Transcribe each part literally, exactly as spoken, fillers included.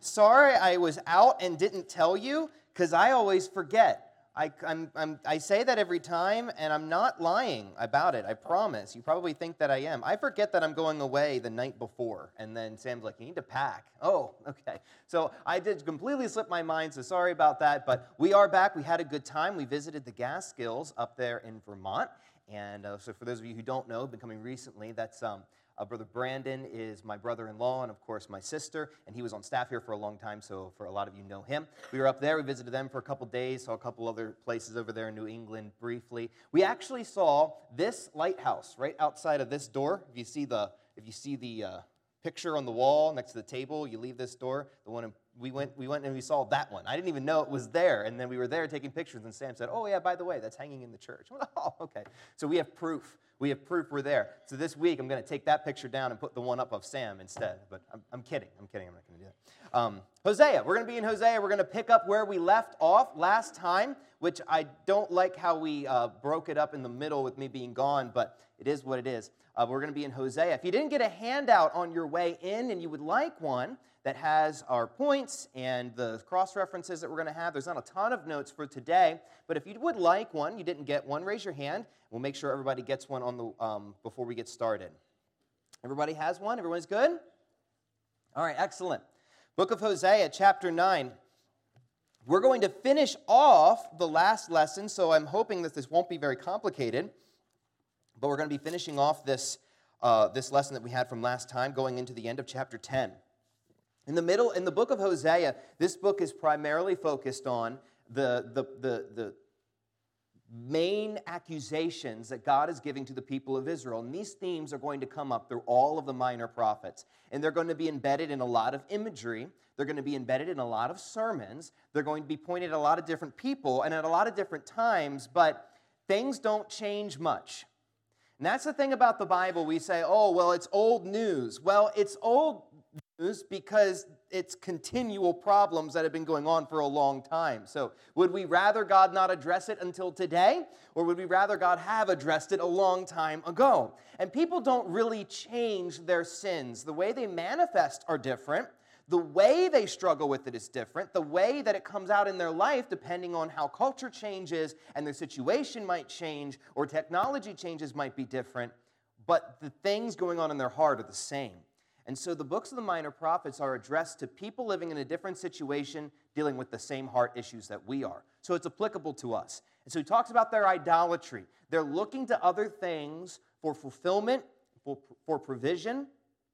sorry I was out and didn't tell you, because I always forget. I, I'm, I'm, I say that every time, and I'm not lying about it, I promise. You probably think that I am. I forget that I'm going away the night before, and then Sam's like, you need to pack. Oh, okay. So I did completely slip my mind, so sorry about that, but we are back. We had a good time. We visited the Gaskills up there in Vermont, and uh, so for those of you who don't know, been coming recently, that's... Um, Uh, Brother Brandon is my brother-in-law and, of course, my sister, and he was on staff here for a long time, so for a lot of you know him. We were up there. We visited them for a couple days, saw a couple other places over there in New England briefly. We actually saw this lighthouse right outside of this door. If you see the, if you see the uh, picture on the wall next to the table, you leave this door, the one in, we went we went and we saw that one. I didn't even know it was there, and then we were there taking pictures, and Sam said, oh, yeah, by the way, that's hanging in the church. Oh, okay. So we have proof. We have proof we're there. So this week, I'm going to take that picture down and put the one up of Sam instead. But I'm, I'm kidding. I'm kidding. I'm not going to do that. Um, Hosea. We're going to be in Hosea. We're going to pick up where we left off last time, which I don't like how we uh, broke it up in the middle with me being gone, but it is what it is. Uh, we're going to be in Hosea. If you didn't get a handout on your way in and you would like one that has our points and the cross-references that we're going to have, there's not a ton of notes for today, but if you would like one, you didn't get one, raise your hand. We'll make sure everybody gets one on the um, before we get started. Everybody has one? Everyone's good? All right, excellent. Book of Hosea, chapter nine. We're going to finish off the last lesson, so I'm hoping that this won't be very complicated, but we're going to be finishing off this, uh, this lesson that we had from last time, going into the end of chapter ten. In the middle, in the book of Hosea, this book is primarily focused on the, the, the, the main accusations that God is giving to the people of Israel. And these themes are going to come up through all of the minor prophets. And they're going to be embedded in a lot of imagery. They're going to be embedded in a lot of sermons. They're going to be pointed at a lot of different people and at a lot of different times, but things don't change much. And that's the thing about the Bible. We say, oh, well, it's old news. Well, it's old news because it's continual problems that have been going on for a long time. So would we rather God not address it until today, or would we rather God have addressed it a long time ago? And people don't really change their sins. The way they manifest are different. The way they struggle with it is different. The way that it comes out in their life, depending on how culture changes and their situation might change or technology changes, might be different. But the things going on in their heart are the same. And so the books of the minor prophets are addressed to people living in a different situation, dealing with the same heart issues that we are. So it's applicable to us. And so he talks about their idolatry. They're looking to other things for fulfillment, for, for provision,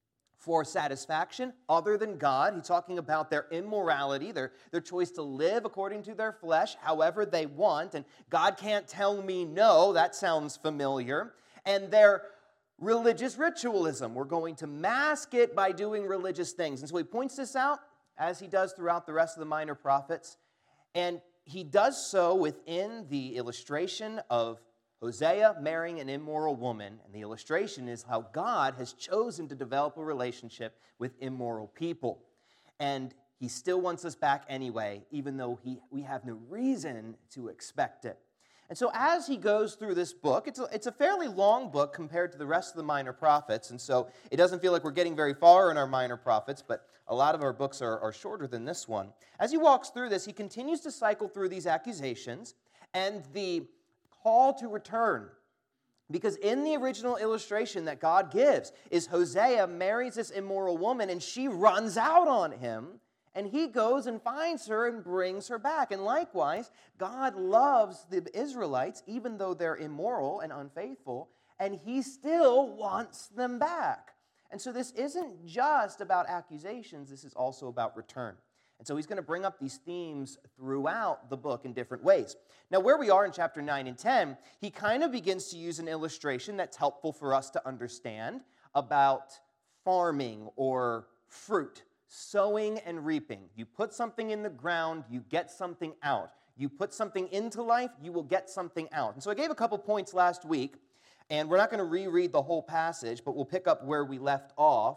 for satisfaction other than God. He's talking about their immorality, their, their choice to live according to their flesh, however they want. And God can't tell me no. That sounds familiar. And their religious ritualism. We're going to mask it by doing religious things. And so he points this out, as he does throughout the rest of the minor prophets. And he does so within the illustration of Hosea marrying an immoral woman. And the illustration is how God has chosen to develop a relationship with immoral people. And he still wants us back anyway, even though he, we have no reason to expect it. And so as he goes through this book, it's a, it's a fairly long book compared to the rest of the minor prophets, and so it doesn't feel like we're getting very far in our minor prophets, but a lot of our books are, are shorter than this one. As he walks through this, he continues to cycle through these accusations and the call to return. Because in the original illustration that God gives is Hosea marries this immoral woman, and she runs out on him. And he goes and finds her and brings her back. And likewise, God loves the Israelites, even though they're immoral and unfaithful, and he still wants them back. And so this isn't just about accusations, this is also about return. And so he's going to bring up these themes throughout the book in different ways. Now, where we are in chapter nine and ten, he kind of begins to use an illustration that's helpful for us to understand about farming or fruit. Sowing and reaping. You put something in the ground, you get something out. You put something into life, you will get something out. And so I gave a couple points last week, and we're not going to reread the whole passage, but we'll pick up where we left off.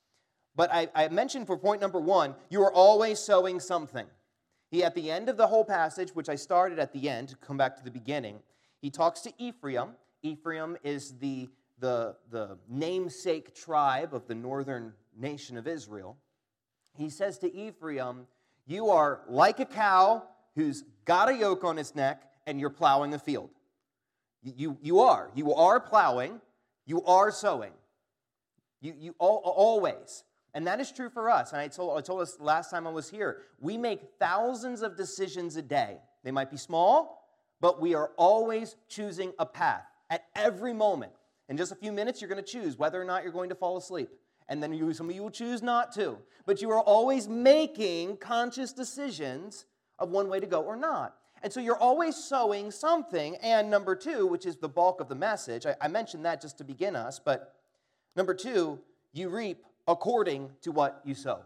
But I, I mentioned for point number one, you are always sowing something. He, at the end of the whole passage, which I started at the end, to come back to the beginning, he talks to Ephraim. Ephraim is the, the, the namesake tribe of the northern nation of Israel. he says to Ephraim, you are like a cow who's got a yoke on its neck and you're plowing a field. You, you, you are. You are plowing. You are sowing. You, you all, always. And that is true for us. And I told, I told us last time I was here, we make thousands of decisions a day. They might be small, but we are always choosing a path at every moment. In just a few minutes, you're going to choose whether or not you're going to fall asleep. And then you, some of you will choose not to. But you are always making conscious decisions of one way to go or not. And so you're always sowing something. And number two, which is the bulk of the message, I, I mentioned that just to begin us, but number two, you reap according to what you sow.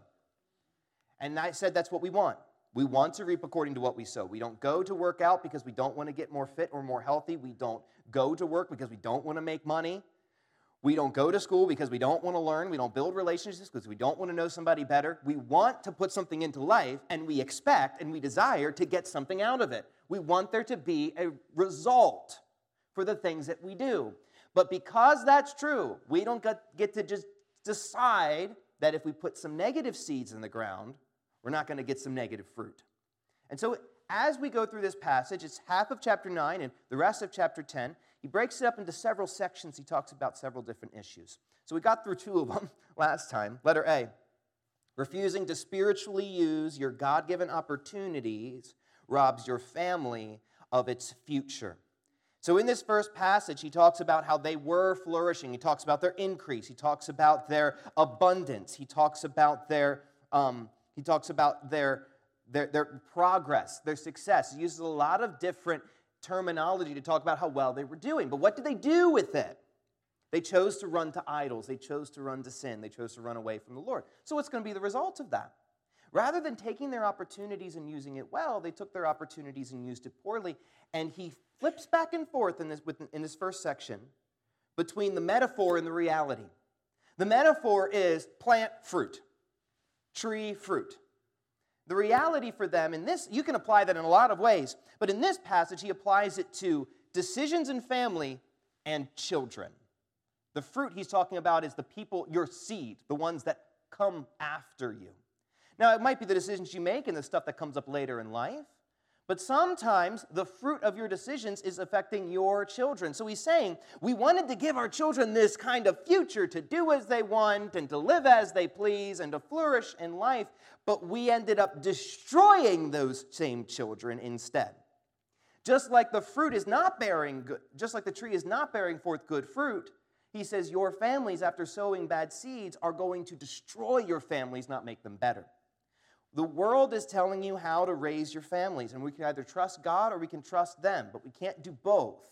And I said that's what we want. We want to reap according to what we sow. We don't go to work out because we don't want to get more fit or more healthy. We don't go to work because we don't want to make money. We don't go to school because we don't want to learn. We don't build relationships because we don't want to know somebody better. We want to put something into life, and we expect and we desire to get something out of it. We want there to be a result for the things that we do. But because that's true, we don't get, get to just decide that if we put some negative seeds in the ground, we're not going to get some negative fruit. And so as we go through this passage, it's half of chapter nine and the rest of chapter ten. He breaks it up into several sections. He talks about several different issues. So we got through two of them last time. Letter A, refusing to spiritually use your God-given opportunities robs your family of its future. So in this first passage, he talks about how they were flourishing. He talks about their increase. He talks about their abundance. He talks about their um, he talks about their, their, their progress, their success. He uses a lot of different terminology to talk about how well they were doing. But what did they do with it? They chose to run to idols. They chose to run to sin. They chose to run away from the Lord. So what's going to be the result of that? Rather than taking their opportunities and using it well, they took their opportunities and used it poorly. And he flips back and forth in this, in this first section between the metaphor and the reality. The metaphor is plant fruit, tree fruit. The reality for them in this, you can apply that in a lot of ways, but in this passage, he applies it to decisions in family and children. The fruit he's talking about is the people, your seed, the ones that come after you. Now, it might be the decisions you make and the stuff that comes up later in life, but sometimes the fruit of your decisions is affecting your children. So he's saying, we wanted to give our children this kind of future to do as they want and to live as they please and to flourish in life, but we ended up destroying those same children instead. Just like the fruit is not bearing good, just like the tree is not bearing forth good fruit, he says your families, after sowing bad seeds, are going to destroy your families, not make them better. The world is telling you how to raise your families, and we can either trust God or we can trust them, but we can't do both.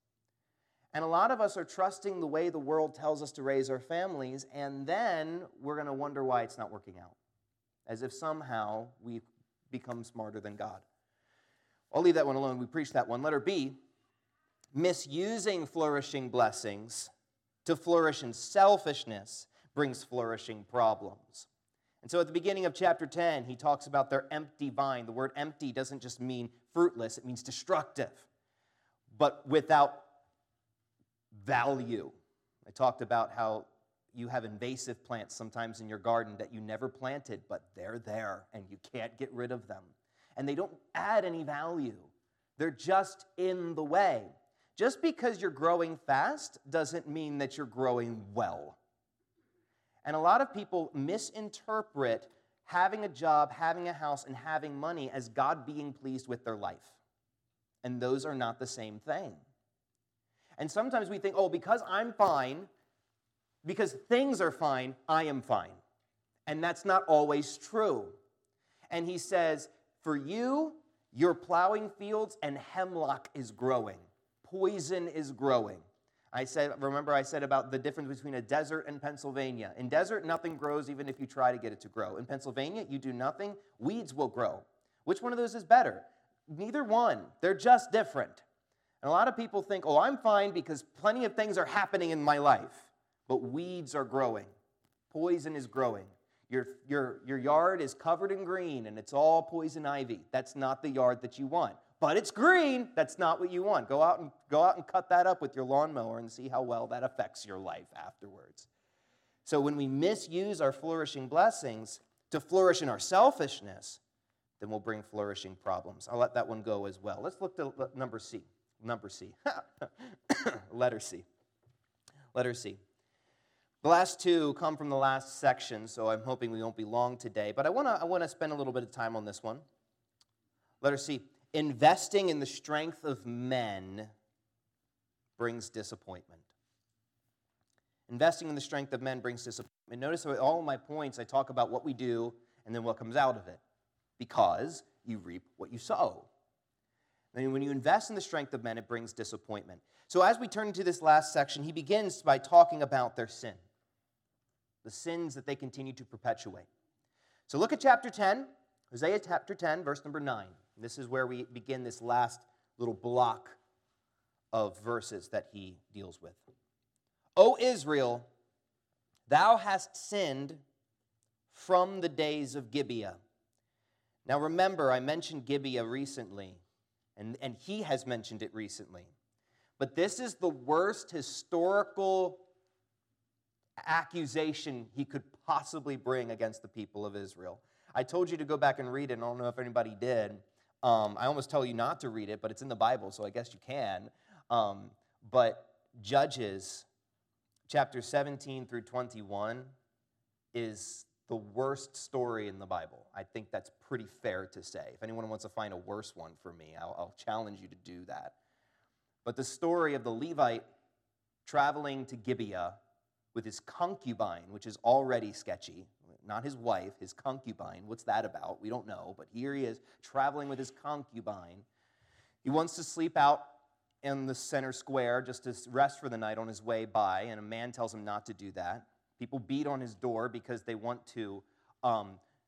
And a lot of us are trusting the way the world tells us to raise our families, and then we're going to wonder why it's not working out, as if somehow we've become smarter than God. I'll leave that one alone. We preached that one. Letter B, misusing flourishing blessings to flourish in selfishness brings flourishing problems. And so at the beginning of chapter ten, he talks about their empty vine. The word empty doesn't just mean fruitless, it means destructive, but without value. I talked about how you have invasive plants sometimes in your garden that you never planted, but they're there and you can't get rid of them. And they don't add any value. They're just in the way. Just because you're growing fast doesn't mean that you're growing well. And a lot of people misinterpret having a job, having a house, and having money as God being pleased with their life. And those are not the same thing. And sometimes we think, oh, because I'm fine, because things are fine, I am fine. And that's not always true. And he says, for you, you're plowing fields and hemlock is growing. Poison is growing. I said, remember I said about the difference between a desert and Pennsylvania. In desert, nothing grows even if you try to get it to grow. In Pennsylvania, you do nothing, weeds will grow. Which one of those is better? Neither one. They're just different. And a lot of people think, oh, I'm fine because plenty of things are happening in my life. But weeds are growing. Poison is growing. Your, your, your yard is covered in green and it's all poison ivy. That's not the yard that you want. But it's green. That's not what you want. Go out and go out and cut that up with your lawnmower and see how well that affects your life afterwards. So when we misuse our flourishing blessings to flourish in our selfishness, then we'll bring flourishing problems. I'll let that one go as well. Let's look at number C. Number C. Letter C. Letter C. The last two come from the last section, so I'm hoping we won't be long today. But I want to I want to spend a little bit of time on this one. Letter C. Investing in the strength of men brings disappointment. Investing in the strength of men brings disappointment. Notice with all of my points, I talk about what we do and then what comes out of it. Because you reap what you sow. And when you invest in the strength of men, it brings disappointment. So as we turn to this last section, he begins by talking about their sin. The sins that they continue to perpetuate. So look at chapter ten, Hosea chapter ten, verse number nine. This is where we begin this last little block of verses that he deals with. O Israel, thou hast sinned from the days of Gibeah. Now remember, I mentioned Gibeah recently, and, and he has mentioned it recently. But this is the worst historical accusation he could possibly bring against the people of Israel. I told you to go back and read it, and I don't know if anybody did. Um, I almost tell you not to read it, but it's in the Bible, so I guess you can. Um, but Judges, chapter seventeen through twenty-one, is the worst story in the Bible. I think that's pretty fair to say. If anyone wants to find a worse one for me, I'll, I'll challenge you to do that. But the story of the Levite traveling to Gibeah with his concubine, which is already sketchy, not his wife, his concubine. What's that about? We don't know, but here he is traveling with his concubine. He wants to sleep out in the center square just to rest for the night on his way by, and a man tells him not to do that. People beat on his door because they want to um,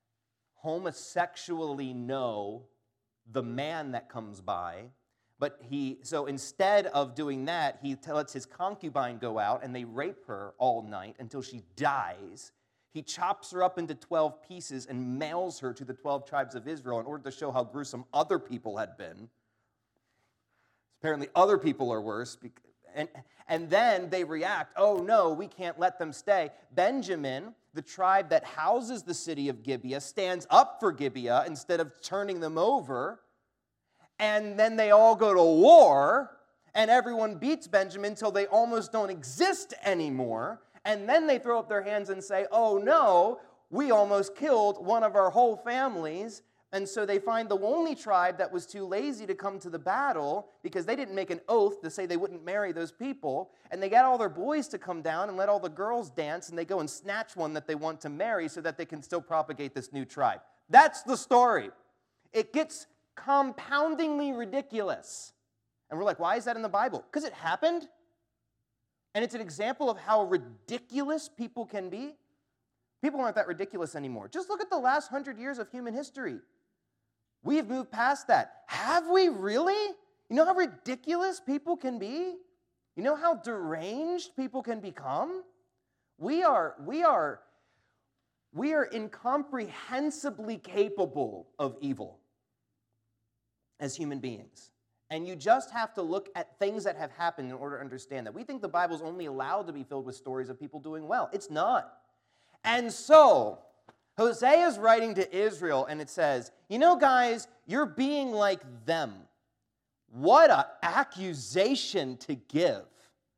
homosexually know the man that comes by. But he, so instead of doing that, he lets his concubine go out and they rape her all night until she dies. He chops her up into twelve pieces and mails her to the twelve tribes of Israel in order to show how gruesome other people had been. Apparently other people are worse. And, and then they react, oh no, we can't let them stay. Benjamin, the tribe that houses the city of Gibeah, stands up for Gibeah instead of turning them over. And then they all go to war, and everyone beats Benjamin until they almost don't exist anymore. And then they throw up their hands and say, oh no, we almost killed one of our whole families. And so they find the only tribe that was too lazy to come to the battle because they didn't make an oath to say they wouldn't marry those people. And they got all their boys to come down and let all the girls dance, and they go and snatch one that they want to marry so that they can still propagate this new tribe. That's the story. It gets compoundingly ridiculous. And we're like, why is that in the Bible? Because it happened. And it's an example of how ridiculous people can be. People aren't that ridiculous anymore. Just look at the last hundred years of human history. We've moved past that. Have we really? You know how ridiculous people can be? You know how deranged people can become? We are, we are, we are incomprehensibly capable of evil as human beings. And you just have to look at things that have happened in order to understand that. We think the Bible's only allowed to be filled with stories of people doing well. It's not. And so, Hosea is writing to Israel, and it says, you know, guys, you're being like them. What an accusation to give.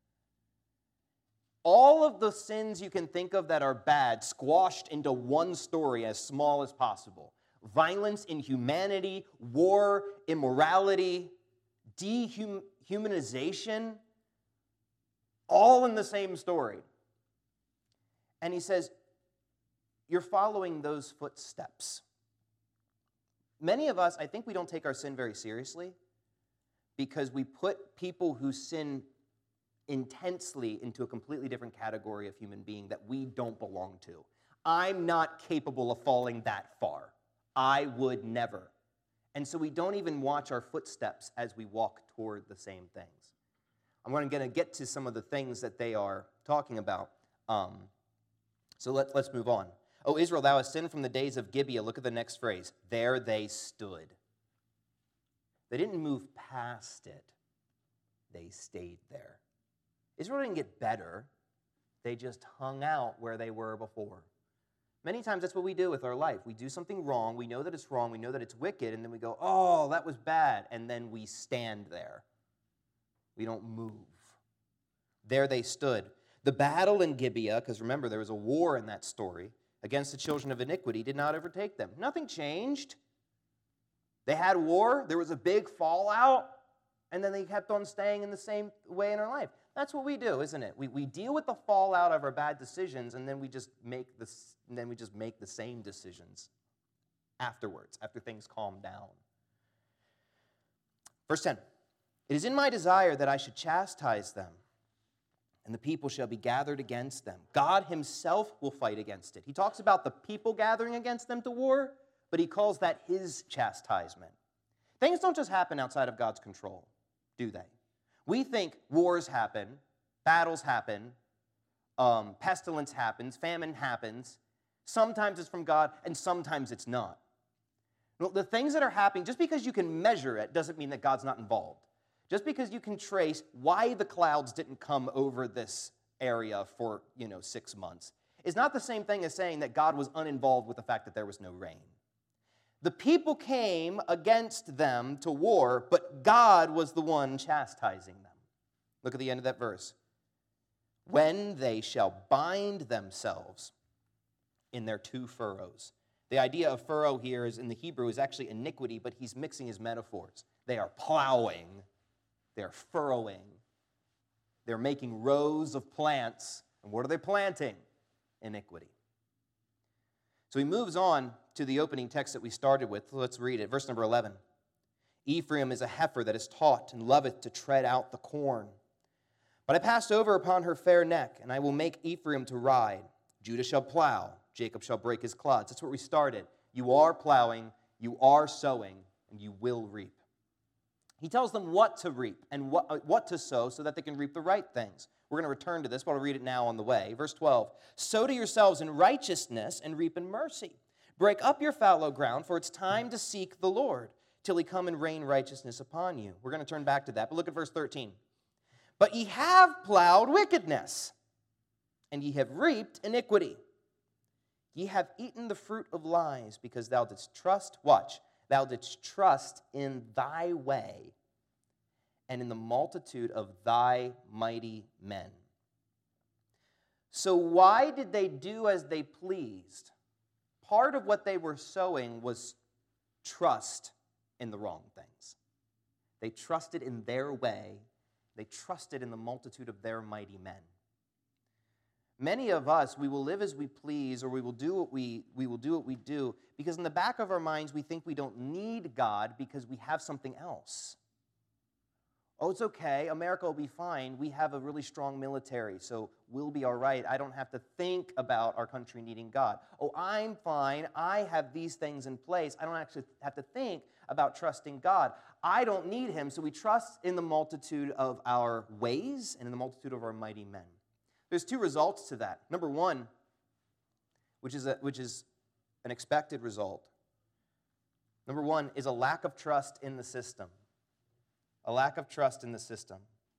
All of the sins you can think of that are bad squashed into one story as small as possible. Violence, inhumanity, war, immorality, dehumanization, all in the same story. And he says, you're following those footsteps. Many of us, I think we don't take our sin very seriously because we put people who sin intensely into a completely different category of human being that we don't belong to. I'm not capable of falling that far. I would never. And so we don't even watch our footsteps as we walk toward the same things. I'm going to get to some of the things that they are talking about. Um, so let, let's move on. O Israel, thou hast sinned from the days of Gibeah. Look at the next phrase. There they stood. They didn't move past it. They stayed there. Israel didn't get better. They just hung out where they were before. Many times that's what we do with our life. We do something wrong, we know that it's wrong, we know that it's wicked, and then we go, oh, that was bad, and then we stand there. We don't move. There they stood. The battle in Gibeah, because remember, there was a war in that story, against the children of iniquity, did not overtake them. Nothing changed. They had war, there was a big fallout, and then they kept on staying in the same way in our life. That's what we do, isn't it? We, we deal with the fallout of our bad decisions, and then we just make this, and then we just make the same decisions afterwards, after things calm down. Verse ten, it is in my desire that I should chastise them, and the people shall be gathered against them. God himself will fight against it. He talks about the people gathering against them to war, but he calls that his chastisement. Things don't just happen outside of God's control, do they? We think wars happen, battles happen, um, pestilence happens, famine happens. Sometimes it's from God, and sometimes it's not. Well, the things that are happening, just because you can measure it, doesn't mean that God's not involved. Just because you can trace why the clouds didn't come over this area for, you know, six months is not the same thing as saying that God was uninvolved with the fact that there was no rain. The people came against them to war, but God was the one chastising them. Look at the end of that verse. When they shall bind themselves in their two furrows. The idea of furrow here is in the Hebrew is actually iniquity, but he's mixing his metaphors. They are plowing. They're furrowing. They're making rows of plants. And what are they planting? Iniquity. So he moves on to the opening text that we started with. Let's read it. Verse number eleven. Ephraim is a heifer that is taught and loveth to tread out the corn. But I passed over upon her fair neck, and I will make Ephraim to ride. Judah shall plow. Jacob shall break his clods. That's where we started. You are plowing, you are sowing, and you will reap. He tells them what to reap and what, uh, what to sow so that they can reap the right things. We're going to return to this, but I'll read it now on the way. Verse twelve, sow to yourselves in righteousness and reap in mercy. Break up your fallow ground, for it's time to seek the Lord, till he come and rain righteousness upon you. We're going to turn back to that, but look at verse thirteen. But ye have plowed wickedness, and ye have reaped iniquity. Ye have eaten the fruit of lies, because thou didst trust, watch, thou didst trust in thy way, and in the multitude of thy mighty men. So why did they do as they pleased? Part of what they were sowing was trust in the wrong things. They trusted in their way. They trusted in the multitude of their mighty men. Many of us, we will live as we please, or we will do what we, we will do what we do, because in the back of our minds, we think we don't need God because we have something else. Oh, it's okay. America will be fine. We have a really strong military, so we'll be all right. I don't have to think about our country needing God. Oh, I'm fine. I have these things in place. I don't actually have to think about trusting God. I don't need him, so we trust in the multitude of our ways and in the multitude of our mighty men. There's two results to that. Number one, which is, a, which is an expected result. Number one is a lack of trust in the system. A lack of trust in the system.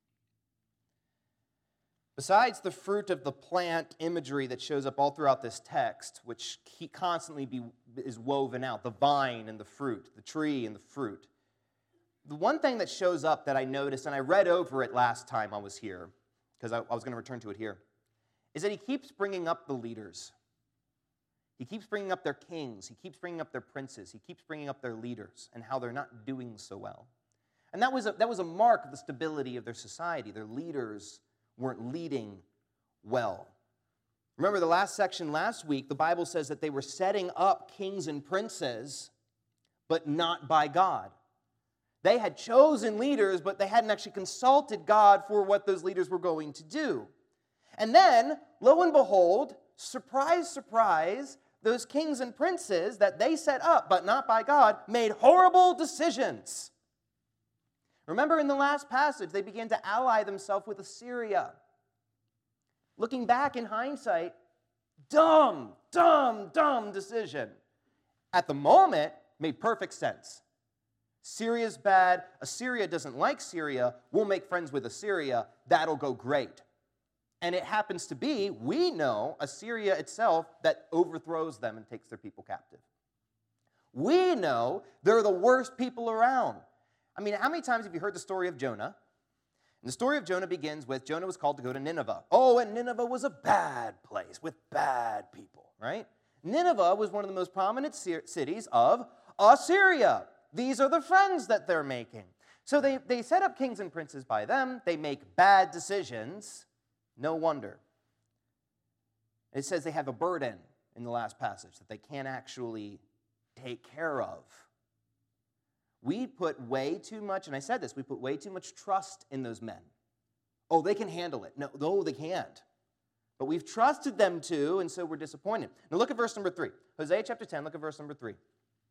Besides the fruit of the plant imagery that shows up all throughout this text, which constantly be, is woven out, the vine and the fruit, the tree and the fruit. The one thing that shows up that I noticed, and I read over it last time I was here, because I, I was going to return to it here, is that he keeps bringing up the leaders. He keeps bringing up their kings. He keeps bringing up their princes. He keeps bringing up their leaders and how they're not doing so well. And that was a, that was a mark of the stability of their society. Their leaders weren't leading well. Remember the last section last week, the Bible says that they were setting up kings and princes, but not by God. They had chosen leaders, but they hadn't actually consulted God for what those leaders were going to do. And then, lo and behold, surprise, surprise, those kings and princes that they set up, but not by God, made horrible decisions. Remember in the last passage, they began to ally themselves with Assyria. Looking back in hindsight, dumb, dumb, dumb decision. At the moment, made perfect sense. Syria's bad. Assyria doesn't like Syria. We'll make friends with Assyria. That'll go great. And it happens to be, we know, Assyria itself that overthrows them and takes their people captive. We know they're the worst people around. I mean, how many times have you heard the story of Jonah? And the story of Jonah begins with Jonah was called to go to Nineveh. Oh, and Nineveh was a bad place with bad people, right? Nineveh was one of the most prominent cities of Assyria. These are the friends that they're making. So they, they set up kings and princes by them. They make bad decisions. No wonder. It says they have a burden in the last passage that they can't actually take care of. We put way too much, and I said this, we put way too much trust in those men. Oh, they can handle it. No, no, they can't. But we've trusted them to, and so we're disappointed. Now look at verse number three. Hosea chapter ten, look at verse number three.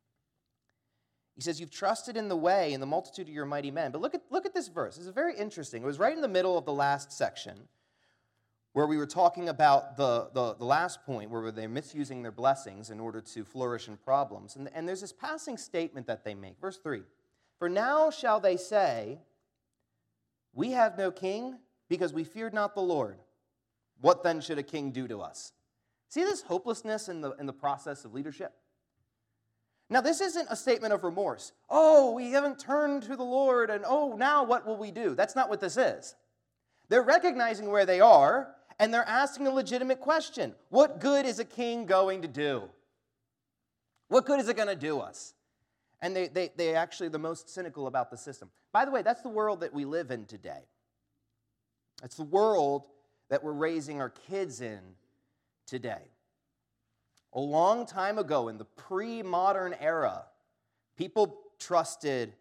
He says, you've trusted in the way and the multitude of your mighty men. But look at, look at this verse. This is very interesting. It was right in the middle of the last section where we were talking about the, the, the last point where they're misusing their blessings in order to flourish in problems. And, and there's this passing statement that they make. Verse three, for now shall they say, we have no king because we feared not the Lord. What then should a king do to us? See this hopelessness in the, in the process of leadership? Now, this isn't a statement of remorse. Oh, we haven't turned to the Lord, and oh, now what will we do? That's not what this is. They're recognizing where they are, and they're asking a legitimate question. What good is a king going to do? What good is it going to do us? And they, they, they actually are the most cynical about the system. By the way, that's the world that we live in today. It's the world that we're raising our kids in today. A long time ago, in the pre-modern era, people trusted,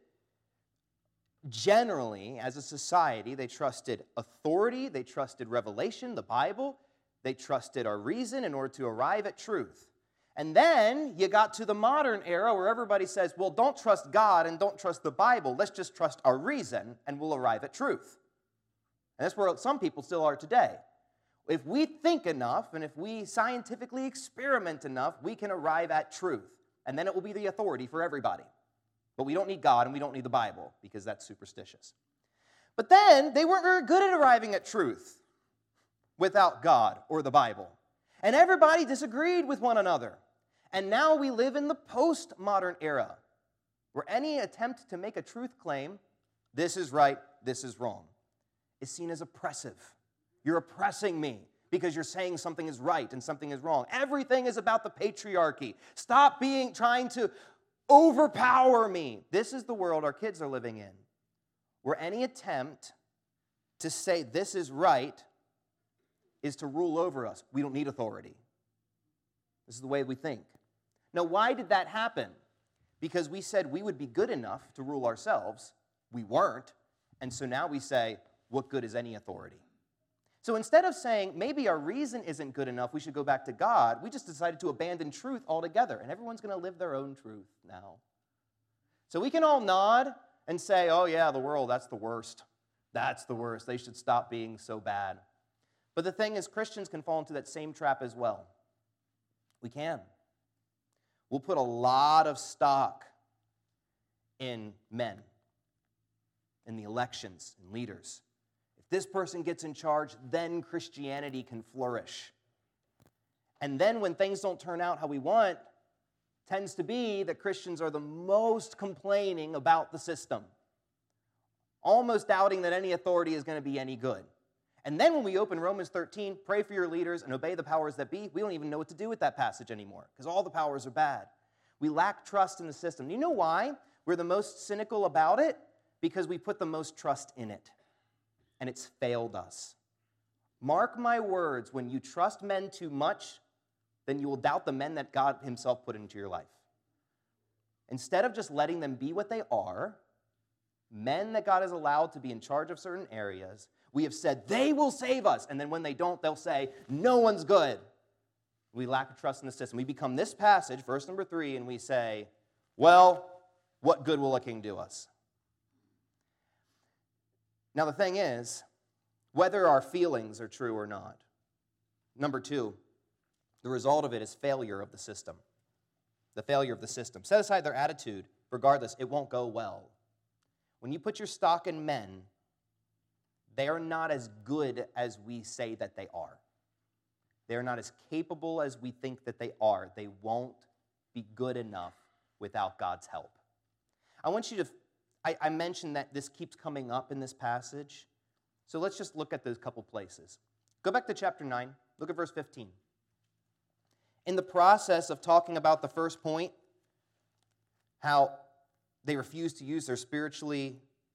generally, as a society, they trusted authority, they trusted revelation, the Bible, they trusted our reason in order to arrive at truth. And then you got to the modern era where everybody says, well, don't trust God and don't trust the Bible, let's just trust our reason and we'll arrive at truth. And that's where some people still are today. If we think enough and if we scientifically experiment enough, we can arrive at truth. And then it will be the authority for everybody. But we don't need God and we don't need the Bible because that's superstitious. But then they weren't very good at arriving at truth without God or the Bible. And everybody disagreed with one another. And now we live in the postmodern era where any attempt to make a truth claim, this is right, this is wrong, is seen as oppressive. You're oppressing me because you're saying something is right and something is wrong. Everything is about the patriarchy. Stop being trying to overpower me. This is the world our kids are living in, where any attempt to say this is right is to rule over us. We don't need authority. This is the way we think. Now, why did that happen? Because we said we would be good enough to rule ourselves. We weren't. And so now we say, what good is any authority? So instead of saying, maybe our reason isn't good enough, we should go back to God, we just decided to abandon truth altogether, and everyone's going to live their own truth now. So we can all nod and say, oh yeah, the world, that's the worst. That's the worst. They should stop being so bad. But the thing is, Christians can fall into that same trap as well. We can. We'll put a lot of stock in men, in the elections, in leaders. This person gets in charge, then Christianity can flourish. And then when things don't turn out how we want, tends to be that Christians are the most complaining about the system, almost doubting that any authority is going to be any good. And then when we open Romans thirteen, pray for your leaders and obey the powers that be, we don't even know what to do with that passage anymore because all the powers are bad. We lack trust in the system. You know why we're the most cynical about it? Because we put the most trust in it. And it's failed us. Mark my words, when you trust men too much, then you will doubt the men that God himself put into your life. Instead of just letting them be what they are, men that God has allowed to be in charge of certain areas, we have said, they will save us. And then when they don't, they'll say, no one's good. We lack trust in the system. We become this passage, verse number three, and we say, well, what good will a king do us? Now, the thing is, whether our feelings are true or not, number two, the result of it is failure of the system. The failure of the system. Set aside their attitude, regardless, it won't go well. When you put your stock in men, They are not as good as we say that they are. They are not as capable as we think that they are. They won't be good enough without God's help. I want you to, I, I mentioned that this keeps coming up in this passage. So let's just look at those couple places. Go back to chapter nine. Look at verse fifteen. In the process of talking about the first point, how they refuse to use their spiritually,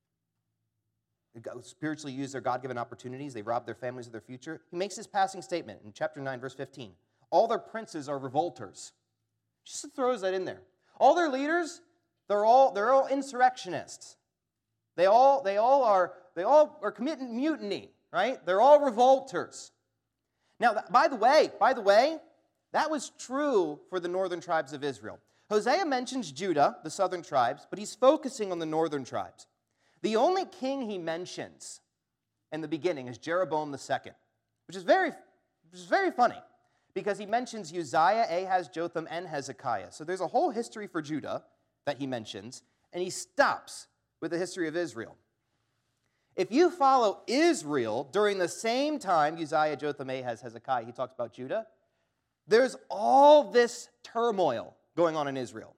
spiritually use their God-given opportunities, they rob their families of their future, he makes this passing statement in chapter nine, verse fifteen. All their princes are revolters. Just throws that in there. All their leaders, they're all they're all insurrectionists. They all they all are they all are committing mutiny, right? They're all revolters. Now, by the way, by the way, that was true for the northern tribes of Israel. Hosea mentions Judah, the southern tribes, but he's focusing on the northern tribes. The only king he mentions in the beginning is Jeroboam the second, which is very, which is very funny, because he mentions Uzziah, Ahaz, Jotham, and Hezekiah. So there's a whole history for Judah that he mentions, and he stops with the history of Israel. If you follow Israel during the same time, Uzziah, Jotham, Ahaz, Hezekiah, he talks about Judah, there's all this turmoil going on in Israel.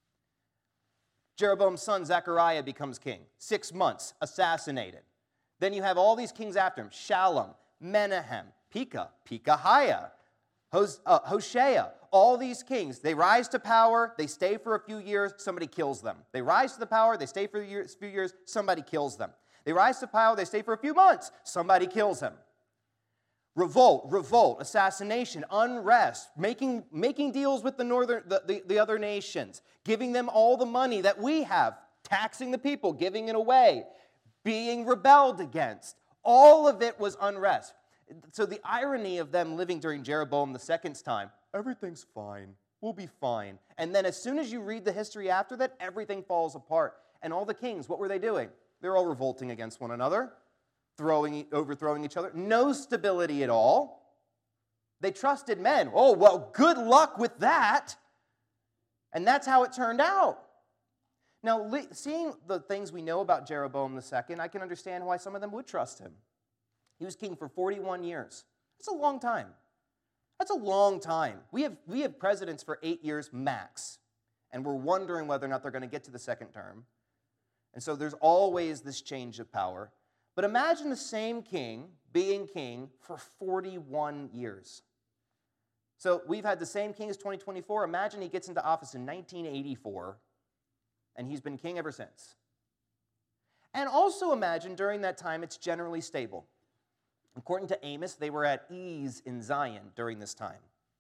Jeroboam's son, Zechariah, becomes king. Six months, assassinated. Then you have all these kings after him. Shallum, Menahem, Pekah, Pekahiah, Hos- uh, Hoshea. All these kings, they rise to power, they stay for a few years, somebody kills them. They rise to the power, they stay for a year, few years, somebody kills them. They rise to power, they stay for a few months, somebody kills them. Revolt, revolt, assassination, unrest, making, making deals with the northern, the, the, the other nations, giving them all the money that we have, taxing the people, giving it away, being rebelled against. All of it was unrest. So the irony of them living during Jeroboam the second's time, everything's fine, we'll be fine. And then as soon as you read the history after that, everything falls apart. And all the kings, what were they doing? They're all revolting against one another. Throwing, overthrowing each other. No stability at all. They trusted men. Oh, well, good luck with that. And that's how it turned out. Now, seeing the things we know about Jeroboam the second, I can understand why some of them would trust him. He was king for forty-one years. That's a long time. That's a long time. We have, we have presidents for eight years max, and we're wondering whether or not they're going to get to the second term. And so there's always this change of power. But imagine the same king being king for forty-one years. So we've had the same king as twenty twenty-four. Imagine he gets into office in nineteen eighty-four, and he's been king ever since. And also imagine during that time it's generally stable. According to Amos, they were at ease in Zion during this time.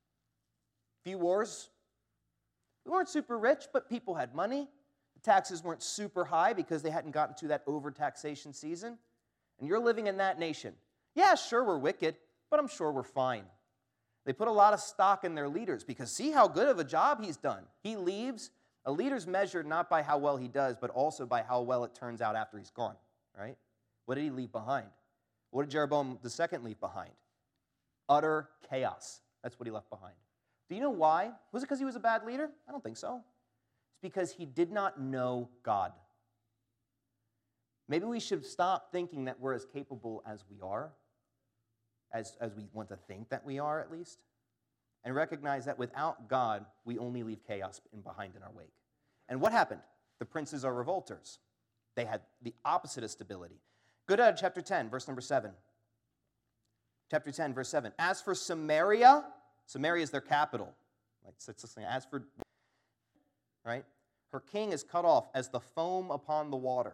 Few wars. We weren't super rich, but people had money. The taxes weren't super high because they hadn't gotten to that overtaxation season. And you're living in that nation. Yeah, sure, we're wicked, but I'm sure we're fine. They put a lot of stock in their leaders because see how good of a job he's done. He leaves. A leader's measured not by how well he does, but also by how well it turns out after he's gone, right? What did he leave behind? What did Jeroboam the second leave behind? Utter chaos. That's what he left behind. Do you know why? Was it because he was a bad leader? I don't think so. It's because he did not know God. Maybe we should stop thinking that we're as capable as we are, as, as we want to think that we are at least, and recognize that without God, we only leave chaos in behind in our wake. And what happened? The princes are revolters. They had the opposite of stability. Go to chapter ten, verse number seven. Chapter ten, verse seven. As for Samaria, Samaria is their capital. Like, so it's listening. As for, right? Her king is cut off as the foam upon the water.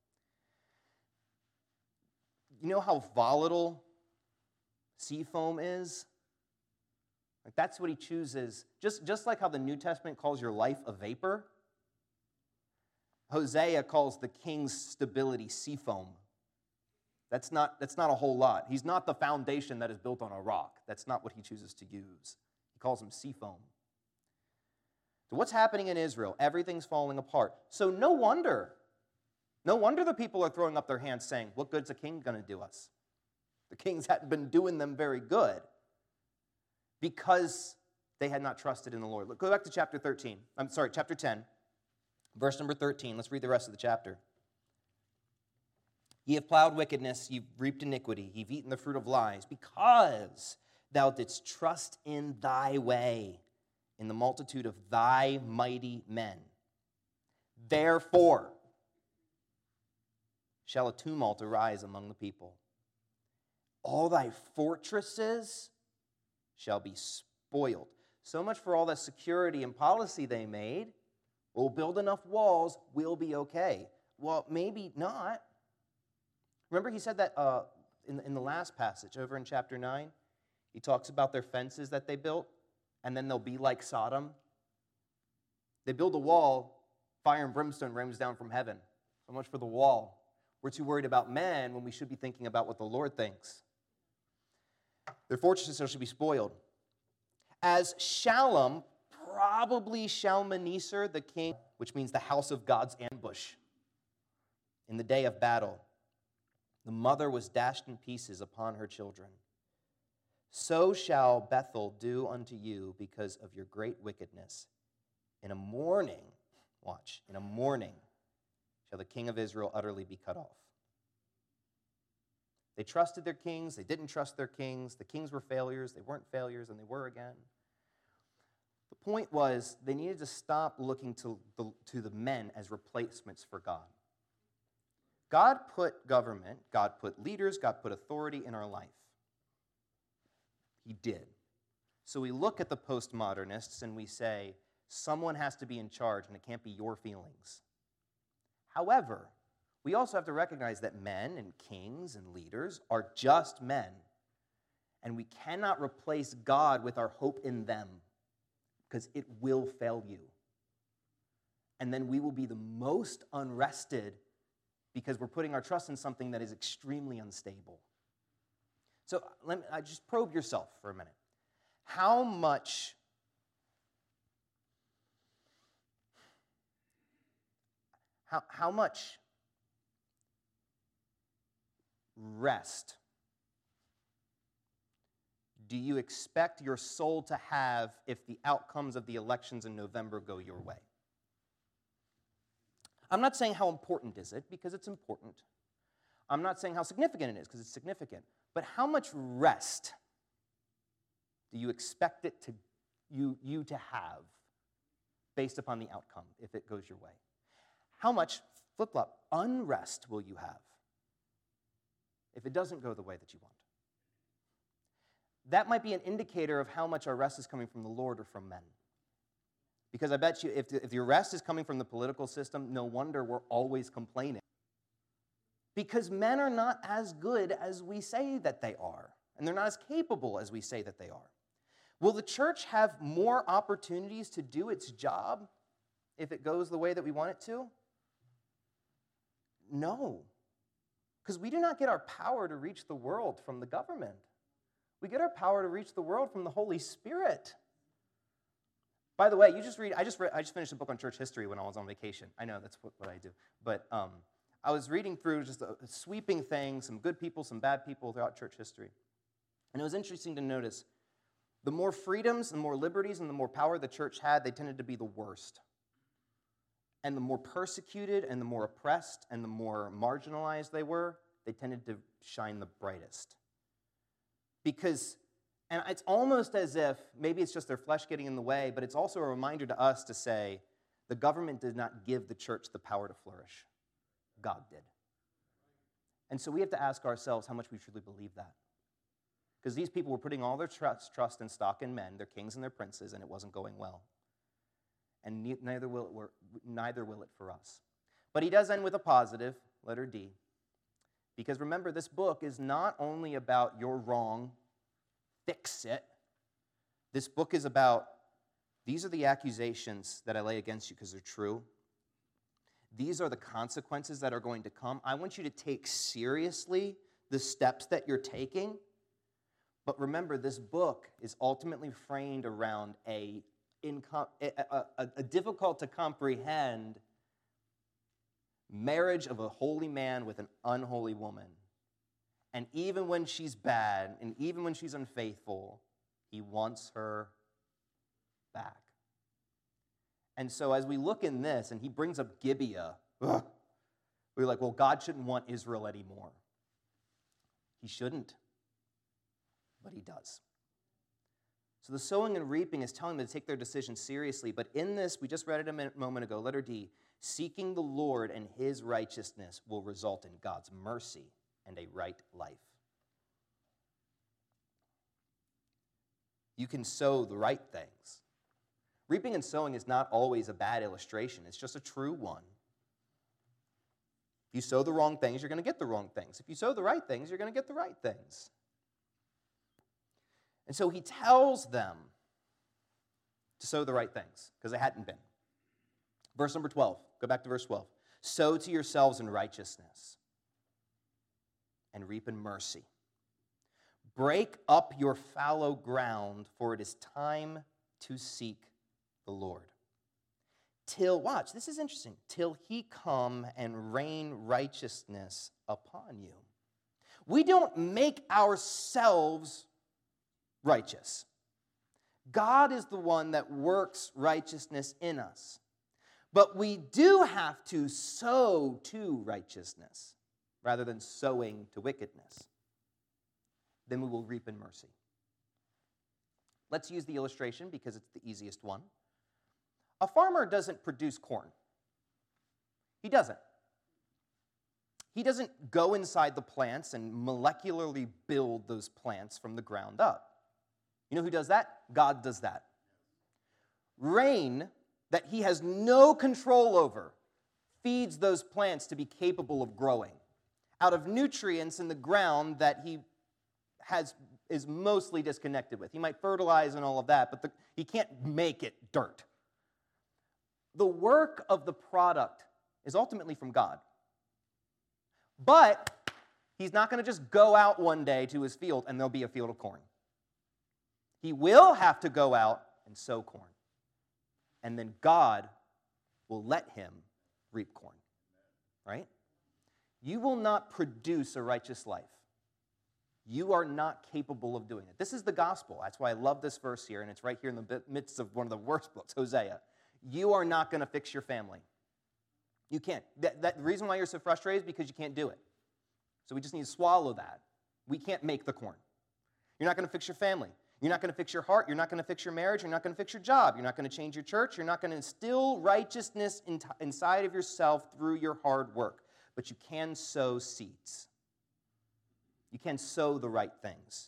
You know how volatile sea foam is? Like that's what he chooses. Just, just like how the New Testament calls your life a vapor, Hosea calls the king's stability sea foam. That's not, that's not a whole lot. He's not the foundation that is built on a rock. That's not what he chooses to use. He calls him sea foam. So what's happening in Israel? Everything's falling apart. So no wonder, no wonder the people are throwing up their hands saying, what good's a king going to do us? The kings hadn't been doing them very good because they had not trusted in the Lord. Look, go back to chapter thirteen. I'm sorry, chapter ten, verse number thirteen. Let's read the rest of the chapter. Ye have plowed wickedness, you've reaped iniquity, you've eaten the fruit of lies, because thou didst trust in thy way, in the multitude of thy mighty men. Therefore shall a tumult arise among the people. All thy fortresses shall be spoiled. So much for all the security and policy they made. We'll build enough walls, we'll be okay. Well, maybe not. Remember he said that uh, in, in the last passage over in chapter nine? He talks about their fences that they built, and then they'll be like Sodom. They build a wall, fire and brimstone rains down from heaven. So much for the wall. We're too worried about men when we should be thinking about what the Lord thinks. Their fortresses shall be spoiled. As Shalom, probably Shalmaneser the king, which means the house of God's ambush, in the day of battle, the mother was dashed in pieces upon her children. So shall Bethel do unto you because of your great wickedness. In a morning, watch, in a morning shall the king of Israel utterly be cut off. They trusted their kings, they didn't trust their kings. The kings were failures, they weren't failures, and they were again. The point was they needed to stop looking to the, to the men as replacements for God. God put government, God put leaders, God put authority in our life. He did. So we look at the postmodernists and we say, someone has to be in charge and it can't be your feelings. However, we also have to recognize that men and kings and leaders are just men. And we cannot replace God with our hope in them because it will fail you. And then we will be the most unrested because we're putting our trust in something that is extremely unstable. So let me I just probe yourself for a minute. How much how, how much rest do you expect your soul to have if the outcomes of the elections in November go your way? I'm not saying how important is it, because it's important. I'm not saying how significant it is, because it's significant. But how much rest do you expect it to you, you to have based upon the outcome if it goes your way? How much, flip-flop, unrest will you have if it doesn't go the way that you want? That might be an indicator of how much our rest is coming from the Lord or from men. Because I bet you if the, if the arrest is coming from the political system, no wonder we're always complaining. Because men are not as good as we say that they are, and they're not as capable as we say that they are. Will the church have more opportunities to do its job if it goes the way that we want it to? No. Because we do not get our power to reach the world from the government. We get our power to reach the world from the Holy Spirit. By the way, you just read, I just read, I just finished a book on church history when I was on vacation. I know, that's what, what I do. But um, I was reading through just a, a sweeping thing, some good people, some bad people throughout church history. And it was interesting to notice, the more freedoms, the more liberties, and the more power the church had, they tended to be the worst. And the more persecuted, and the more oppressed, and the more marginalized they were, they tended to shine the brightest. Because And it's almost as if, maybe it's just their flesh getting in the way, but it's also a reminder to us to say, the government did not give the church the power to flourish. God did. And so we have to ask ourselves how much we truly believe that. Because these people were putting all their trust, trust and stock in men, their kings and their princes, and it wasn't going well. And neither will it work, neither will it for us. But he does end with a positive, letter D. Because remember, this book is not only about you're wrong, fix it. This book is about, these are the accusations that I lay against you because they're true. These are the consequences that are going to come. I want you to take seriously the steps that you're taking. But remember, this book is ultimately framed around a, incom- a, a, a difficult to comprehend marriage of a holy man with an unholy woman. And even when she's bad, and even when she's unfaithful, he wants her back. And so as we look in this, and he brings up Gibeah, ugh, We're like, well, God shouldn't want Israel anymore. He shouldn't, but he does. So the sowing and reaping is telling them to take their decision seriously. But in this, we just read it a minute, moment ago, letter D, seeking the Lord and his righteousness will result in God's mercy and a right life. You can sow the right things. Reaping and sowing is not always a bad illustration. It's just a true one. If you sow the wrong things, you're going to get the wrong things. If you sow the right things, you're going to get the right things. And so he tells them to sow the right things, because they hadn't been. Verse number twelve, go back to verse twelve. Sow to yourselves in righteousness and reap in mercy. Break up your fallow ground, for it is time to seek the Lord. Till, watch, this is interesting, till he come and rain righteousness upon you. We don't make ourselves righteous. God is the one that works righteousness in us. But we do have to sow to righteousness rather than sowing to wickedness. Then we will reap in mercy. Let's use the illustration because it's the easiest one. A farmer doesn't produce corn. He doesn't. He doesn't go inside the plants and molecularly build those plants from the ground up. You know who does that? God does that. Rain that he has no control over feeds those plants to be capable of growing out of nutrients in the ground that he has is mostly disconnected with. He might fertilize and all of that, but the, he can't make it dirt. The work of the product is ultimately from God. But he's not going to just go out one day to his field and there'll be a field of corn. He will have to go out and sow corn. And then God will let him reap corn. Right? You will not produce a righteous life. You are not capable of doing it. This is the gospel. That's why I love this verse here, and it's right here in the midst of one of the worst books, Hosea. You are not going to fix your family. You can't. That, that, the reason why you're so frustrated is because you can't do it. So we just need to swallow that. We can't make the corn. You're not going to fix your family. You're not going to fix your heart. You're not going to fix your marriage. You're not going to fix your job. You're not going to change your church. You're not going to instill righteousness in, inside of yourself through your hard work. But you can sow seeds. You can sow the right things.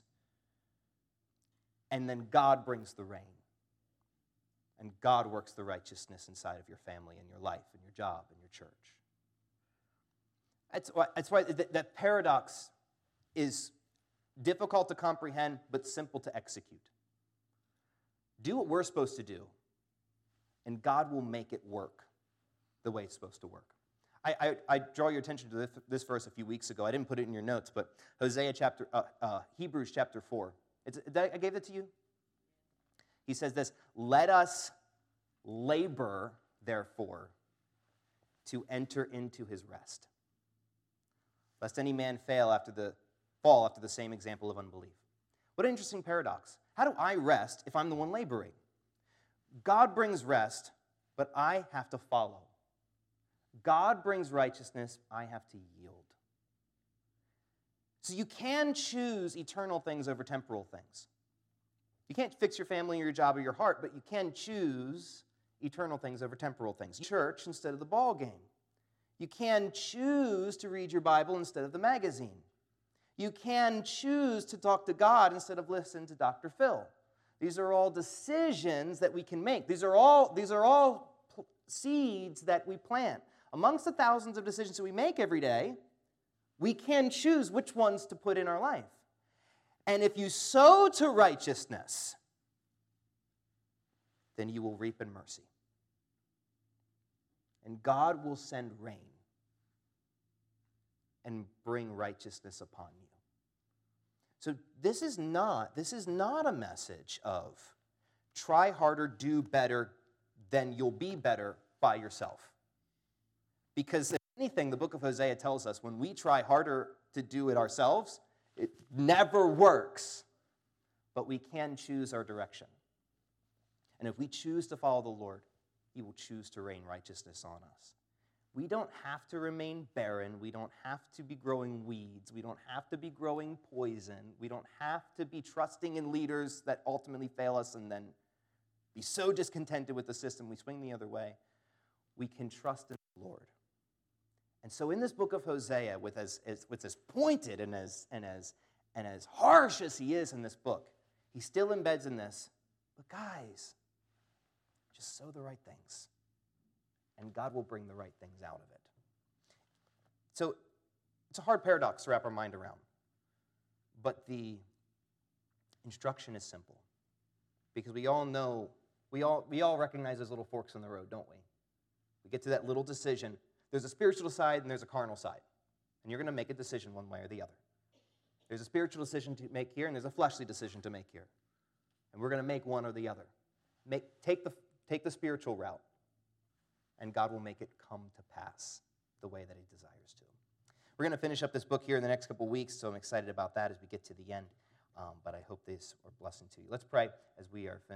And then God brings the rain. And God works the righteousness inside of your family and your life and your job and your church. That's why, that's why that, that paradox is difficult to comprehend, but simple to execute. Do what we're supposed to do, and God will make it work the way it's supposed to work. I, I, I draw your attention to this, this verse a few weeks ago. I didn't put it in your notes, but Hosea chapter, uh, uh, Hebrews chapter four. It's, I gave it to you. He says this, let us labor, therefore, to enter into his rest, lest any man fail after the fall after the same example of unbelief. What an interesting paradox. How do I rest if I'm the one laboring? God brings rest, but I have to follow. God brings righteousness, I have to yield. So you can choose eternal things over temporal things. You can't fix your family or your job or your heart, but you can choose eternal things over temporal things. Church instead of the ball game. You can choose to read your Bible instead of the magazine. You can choose to talk to God instead of listen to Doctor Phil. These are all decisions that we can make. These are all, these are all p- seeds that we plant. Amongst the thousands of decisions that we make every day, we can choose which ones to put in our life. And if you sow to righteousness, then you will reap in mercy. And God will send rain and bring righteousness upon you. So this is not, this is not a message of try harder, do better, then you'll be better by yourself. Because if anything, the book of Hosea tells us when we try harder to do it ourselves, it never works. But we can choose our direction. And if we choose to follow the Lord, he will choose to rain righteousness on us. We don't have to remain barren. We don't have to be growing weeds. We don't have to be growing poison. We don't have to be trusting in leaders that ultimately fail us and then be so discontented with the system we swing the other way. We can trust in the Lord. And so in this book of Hosea, with as, as, with as pointed and as, and, as, and as harsh as he is in this book, he still embeds in this, but guys, just sow the right things, and God will bring the right things out of it. So it's a hard paradox to wrap our mind around, but the instruction is simple, because we all know, we all, we all recognize those little forks in the road, don't we? We get to that little decision. There's a spiritual side and there's a carnal side, and you're going to make a decision one way or the other. There's a spiritual decision to make here, and there's a fleshly decision to make here. And we're going to make one or the other. Make, take, the, take the spiritual route, and God will make it come to pass the way that he desires to. We're going to finish up this book here in the next couple weeks, so I'm excited about that as we get to the end. Um, but I hope these are a blessing to you. Let's pray as we are finished.